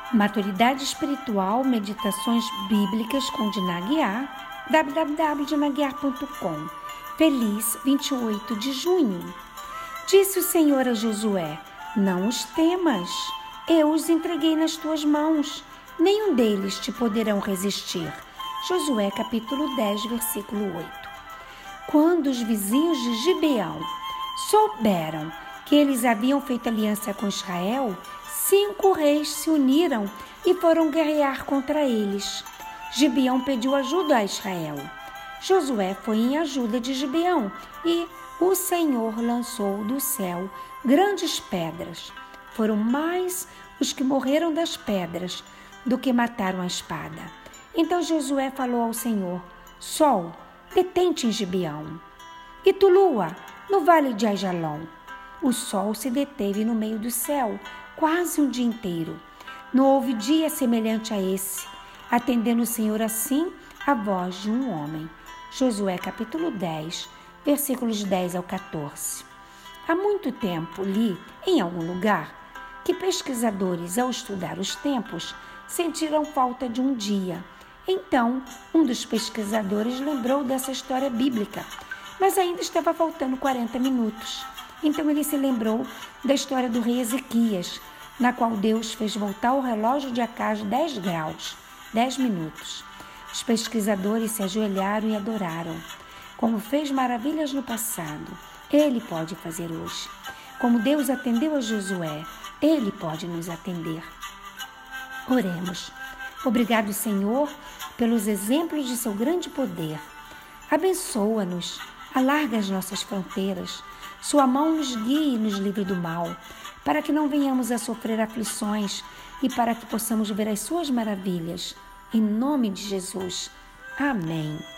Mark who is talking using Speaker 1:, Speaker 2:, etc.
Speaker 1: Maturidade Espiritual, Meditações Bíblicas com Dina Aguiar, www.dinaguiar.com. Feliz 28 de junho. Disse o Senhor a Josué: não os temas, eu os entreguei nas tuas mãos, nenhum deles te poderão resistir. Josué capítulo 10, versículo 8. Quando os vizinhos de Gibeão souberam que eles haviam feito aliança com Israel, 5 reis se uniram e foram guerrear contra eles. Gibeão pediu ajuda a Israel. Josué foi em ajuda de Gibeão e o Senhor lançou do céu grandes pedras. Foram mais os que morreram das pedras do que mataram a espada. Então Josué falou ao Senhor: Sol, detente em Gibeão. E tu, lua, no vale de Aijalon. O sol se deteve no meio do céu, quase um dia inteiro. Não houve dia semelhante a esse, atendendo o Senhor assim a voz de um homem. Josué capítulo 10, versículos 10 ao 14. Há muito tempo li, em algum lugar, que pesquisadores, ao estudar os tempos, sentiram falta de um dia. Então, um dos pesquisadores lembrou dessa história bíblica, mas ainda estava faltando 40 minutos. Então ele se lembrou da história do rei Ezequias, na qual Deus fez voltar o relógio de Acás 10 graus, 10 minutos. Os pesquisadores se ajoelharam e adoraram. Como fez maravilhas no passado, Ele pode fazer hoje. Como Deus atendeu a Josué, Ele pode nos atender. Oremos. Obrigado, Senhor, pelos exemplos de seu grande poder. Abençoa-nos, alarga as nossas fronteiras. Sua mão nos guie e nos livre do mal, para que não venhamos a sofrer aflições e para que possamos ver as suas maravilhas. Em nome de Jesus. Amém.